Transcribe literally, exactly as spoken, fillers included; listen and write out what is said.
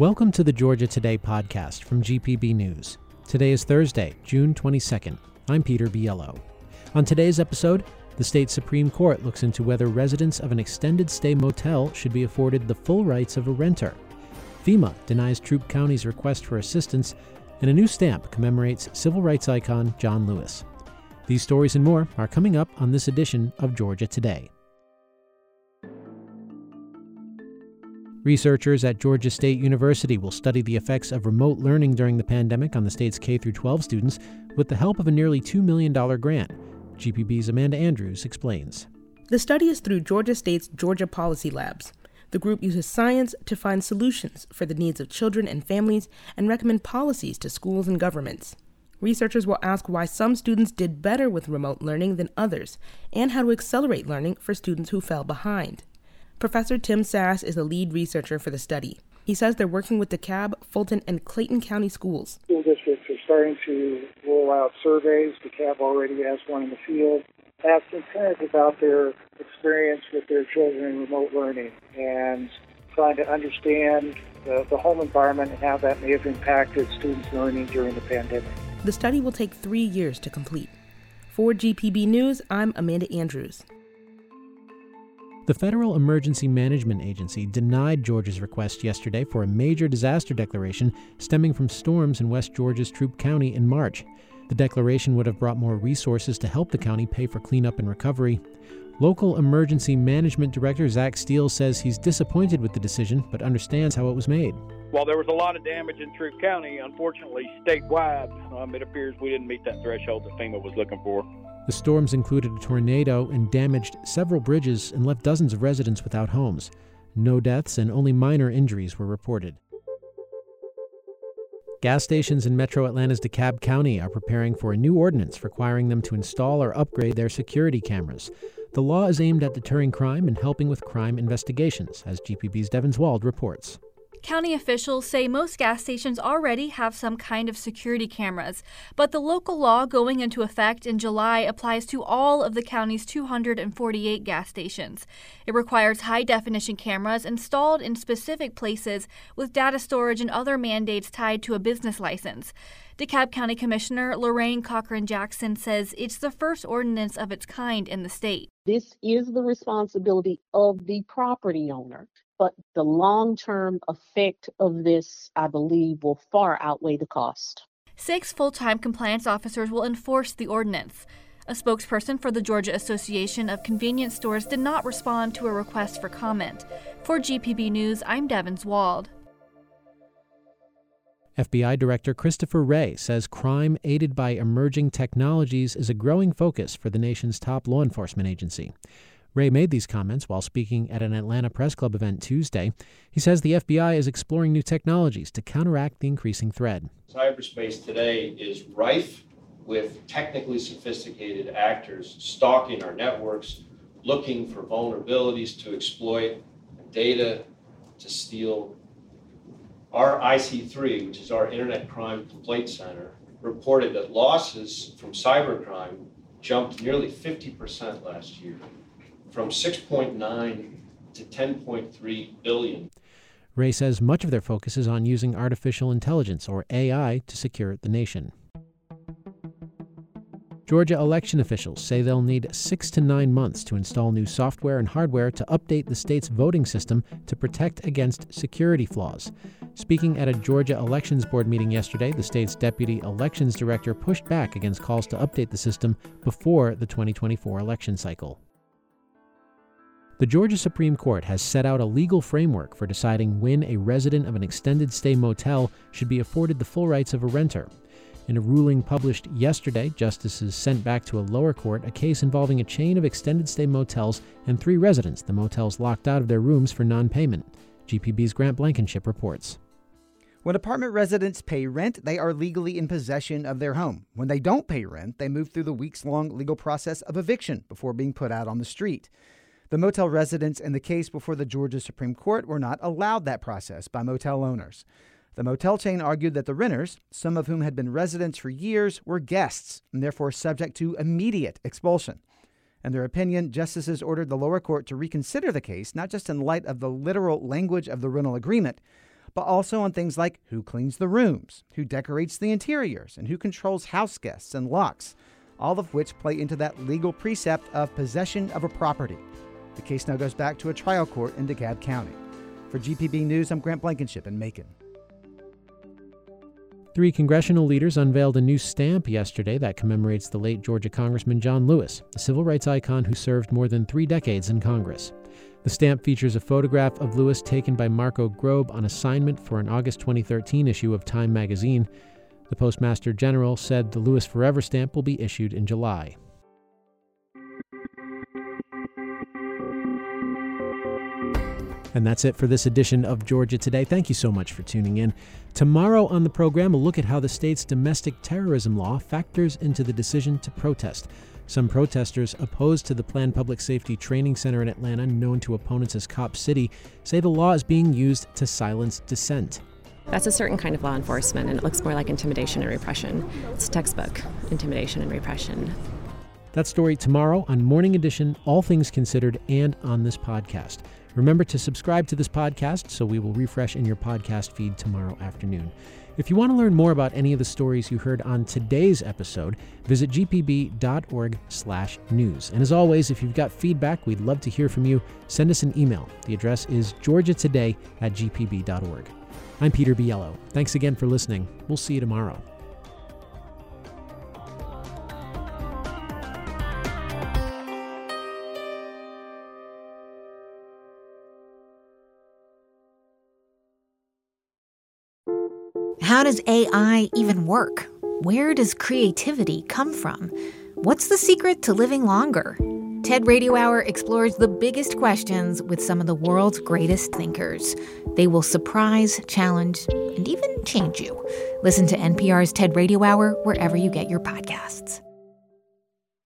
Welcome to the Georgia Today podcast from G P B News. Today is Thursday, June twenty-second. I'm Peter Biello. On today's episode, the state Supreme Court looks into whether residents of an extended stay motel should be afforded the full rights of a renter. FEMA denies Troup County's request for assistance, and a new stamp commemorates civil rights icon John Lewis. These stories and more are coming up on this edition of Georgia Today. Researchers at Georgia State University will study the effects of remote learning during the pandemic on the state's K through twelve students with the help of a nearly two million dollars grant. G P B's Amanda Andrews explains. The study is through Georgia State's Georgia Policy Labs. The group uses science to find solutions for the needs of children and families and recommend policies to schools and governments. Researchers will ask why some students did better with remote learning than others and how to accelerate learning for students who fell behind. Professor Tim Sass is the lead researcher for the study. He says they're working with DeKalb, Fulton, and Clayton County schools. School districts are starting to roll out surveys. DeKalb already has one in the field, asking parents about their experience with their children in remote learning and trying to understand the, the home environment and how that may have impacted students' learning during the pandemic. The study will take three years to complete. For G P B News, I'm Amanda Andrews. The Federal Emergency Management Agency denied Georgia's request yesterday for a major disaster declaration stemming from storms in West Georgia's Troup County in March. The declaration would have brought more resources to help the county pay for cleanup and recovery. Local Emergency Management Director Zach Steele says he's disappointed with the decision, but understands how it was made. While there was a lot of damage in Troup County, unfortunately, statewide, um, it appears we didn't meet that threshold that FEMA was looking for. The storms included a tornado and damaged several bridges and left dozens of residents without homes. No deaths and only minor injuries were reported. Gas stations in Metro Atlanta's DeKalb County are preparing for a new ordinance requiring them to install or upgrade their security cameras. The law is aimed at deterring crime and helping with crime investigations, as G P B's Devin Zwald reports. County officials say most gas stations already have some kind of security cameras, but the local law going into effect in July applies to all of the county's two hundred forty-eight gas stations. It requires high-definition cameras installed in specific places with data storage and other mandates tied to a business license. DeKalb County Commissioner Lorraine Cochran-Jackson says it's the first ordinance of its kind in the state. This is the responsibility of the property owner. But the long-term effect of this, I believe, will far outweigh the cost. Six full-time compliance officers will enforce the ordinance. A spokesperson for the Georgia Association of Convenience Stores did not respond to a request for comment. For G P B News, I'm Devin Zwald. F B I Director Christopher Wray says crime aided by emerging technologies is a growing focus for the nation's top law enforcement agency. Wray made these comments while speaking at an Atlanta Press Club event Tuesday. He says the F B I is exploring new technologies to counteract the increasing threat. Cyberspace today is rife with technically sophisticated actors stalking our networks, looking for vulnerabilities to exploit, data to steal. Our I C three, which is our Internet Crime Complaint Center, reported that losses from cybercrime jumped nearly fifty percent last year, from six point nine to ten point three billion. Wray says much of their focus is on using artificial intelligence, or A I, to secure the nation. Georgia election officials say they'll need six to nine months to install new software and hardware to update the state's voting system to protect against security flaws. Speaking at a Georgia Elections Board meeting yesterday, the state's deputy elections director pushed back against calls to update the system before the twenty twenty-four election cycle. The Georgia Supreme Court has set out a legal framework for deciding when a resident of an extended stay motel should be afforded the full rights of a renter. In a ruling published yesterday, justices sent back to a lower court a case involving a chain of extended stay motels and three residents the motels locked out of their rooms for non-payment. G P B's Grant Blankenship reports. When apartment residents pay rent, they are legally in possession of their home. When they don't pay rent, they move through the weeks-long legal process of eviction before being put out on the street. The motel residents in the case before the Georgia Supreme Court were not allowed that process by motel owners. The motel chain argued that the renters, some of whom had been residents for years, were guests and therefore subject to immediate expulsion. In their opinion, justices ordered the lower court to reconsider the case, not just in light of the literal language of the rental agreement, but also on things like who cleans the rooms, who decorates the interiors, and who controls house guests and locks, all of which play into that legal precept of possession of a property. The case now goes back to a trial court in DeKalb County. For G P B News, I'm Grant Blankenship in Macon. Three congressional leaders unveiled a new stamp yesterday that commemorates the late Georgia Congressman John Lewis, a civil rights icon who served more than three decades in Congress. The stamp features a photograph of Lewis taken by Marco Grobe on assignment for an August twenty thirteen issue of Time magazine. The Postmaster General said the Lewis Forever stamp will be issued in July. And that's it for this edition of Georgia Today. Thank you so much for tuning in. Tomorrow on the program, we'll look at how the state's domestic terrorism law factors into the decision to protest. Some protesters opposed to the planned public safety training center in Atlanta, known to opponents as Cop City, say the law is being used to silence dissent. That's a certain kind of law enforcement, and it looks more like intimidation and repression. It's textbook intimidation and repression. That story tomorrow on Morning Edition, All Things Considered, and on this podcast. Remember to subscribe to this podcast so we will refresh in your podcast feed tomorrow afternoon. If you want to learn more about any of the stories you heard on today's episode, visit g p b dot org slash news. And as always, if you've got feedback, we'd love to hear from you. Send us an email. The address is georgia today at g p b dot org. I'm Peter Biello. Thanks again for listening. We'll see you tomorrow. How does A I even work? Where does creativity come from? What's the secret to living longer? TED Radio Hour explores the biggest questions with some of the world's greatest thinkers. They will surprise, challenge, and even change you. Listen to N P R's TED Radio Hour wherever you get your podcasts.